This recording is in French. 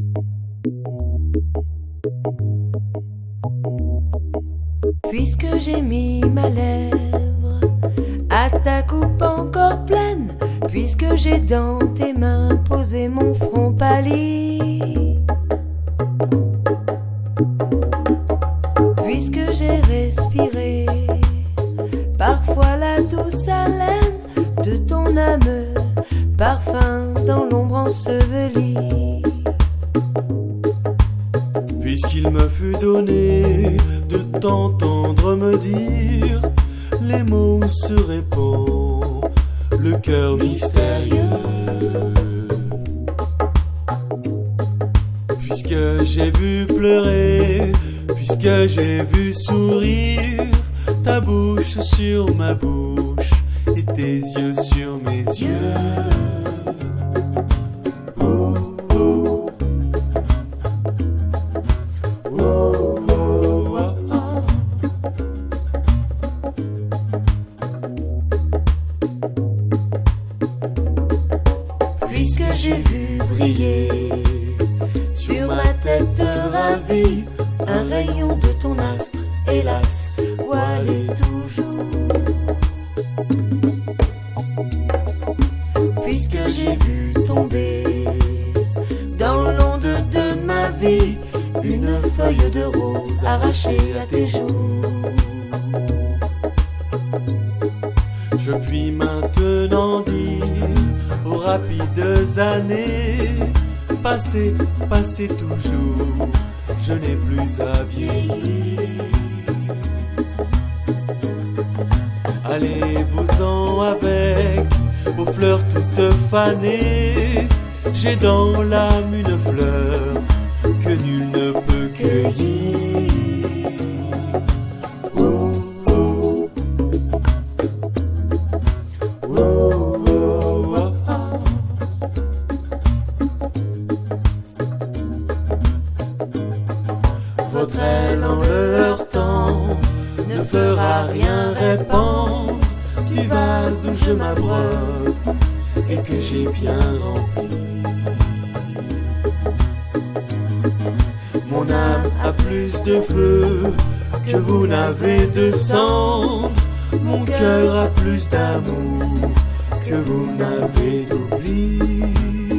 Puisque j'ai mis ma lèvre à ta coupe encore pleine, puisque j'ai dans tes mains posé mon front pâli, puisque j'ai respiré parfois la douce haleine de ton âme, parfum dans l'ombre ensevelie, puisqu'il me fut donné de t'entendre me dire, les mots se répandent, le cœur mystérieux. Puisque j'ai vu pleurer, puisque j'ai vu sourire, ta bouche sur ma bouche et tes yeux sur mes yeux. Puisque j'ai vu briller sur ma tête ravie un rayon de ton astre, hélas, voilé toujours. Puisque j'ai vu tomber dans l'onde de ma vie une feuille de rose arrachée à tes joues, je puis maintenant dire aux rapides années, passées, passées toujours, je n'ai plus à vieillir. Allez-vous-en avec vos fleurs toutes fanées, j'ai dans l'âme une fleur que nul ne peut cueillir. Votre aile en le heurtant ne fera rien répandre du vase où je m'abreuve et que j'ai bien rempli. Mon âme a plus de feu que vous n'avez de sang, mon cœur a plus d'amour que vous n'avez d'oubli.